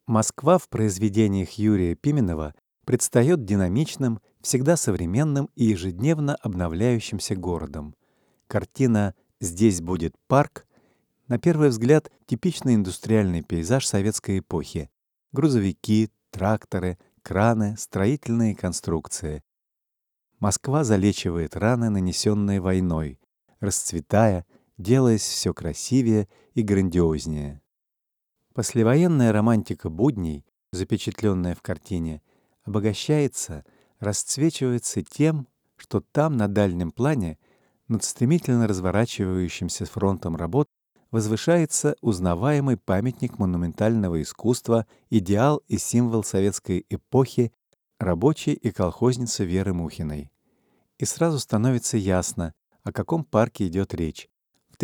Москва в произведениях Юрия Пименова предстает динамичным, всегда современным и ежедневно обновляющимся городом. Картина «Здесь будет парк» на первый взгляд типичный индустриальный пейзаж советской эпохи. Грузовики, тракторы, краны, строительные конструкции. Москва залечивает раны, нанесенные войной, расцветая, делаясь все красивее и грандиознее. Послевоенная романтика будней, запечатленная в картине, обогащается, расцвечивается тем, что там, на дальнем плане, над стремительно разворачивающимся фронтом работ, возвышается узнаваемый памятник монументального искусства, идеал и символ советской эпохи, рабочей и колхозницы Веры Мухиной. И сразу становится ясно, о каком парке идет речь. В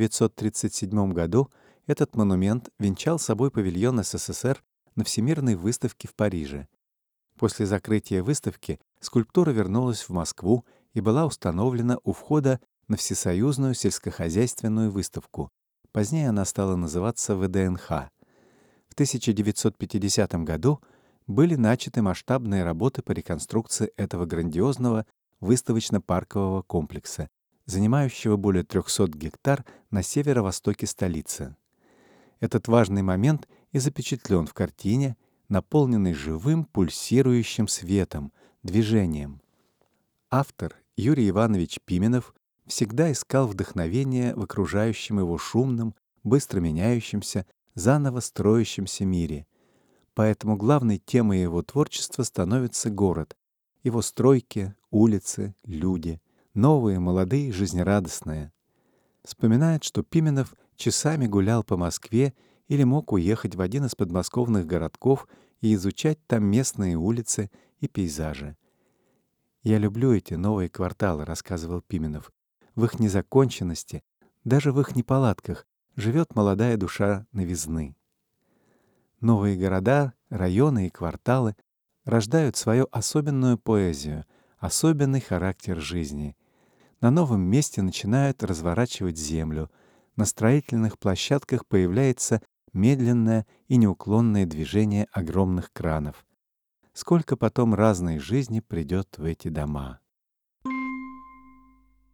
1937 году этот монумент венчал собой павильон СССР на Всемирной выставке в Париже. После закрытия выставки скульптура вернулась в Москву и была установлена у входа на Всесоюзную сельскохозяйственную выставку. Позднее она стала называться ВДНХ. В 1950 году были начаты масштабные работы по реконструкции этого грандиозного выставочно-паркового комплекса, занимающего более 300 гектар на северо-востоке столицы. Этот важный момент и запечатлен в картине, наполненной живым пульсирующим светом, движением. Автор Юрий Иванович Пименов всегда искал вдохновение в окружающем его шумном, быстро меняющемся, заново строящемся мире. Поэтому главной темой его творчества становится город, его стройки, улицы, люди, новые, молодые, жизнерадостные. Вспоминает, что Пименов часами гулял по Москве или мог уехать в один из подмосковных городков и изучать там местные улицы и пейзажи. «Я люблю эти новые кварталы», — рассказывал Пименов. «В их незаконченности, даже в их неполадках, живет молодая душа новизны». Новые города, районы и кварталы рождают свою особенную поэзию, особенный характер жизни. На новом месте начинают разворачивать землю. На строительных площадках появляется медленное и неуклонное движение огромных кранов. Сколько потом разной жизни придет в эти дома.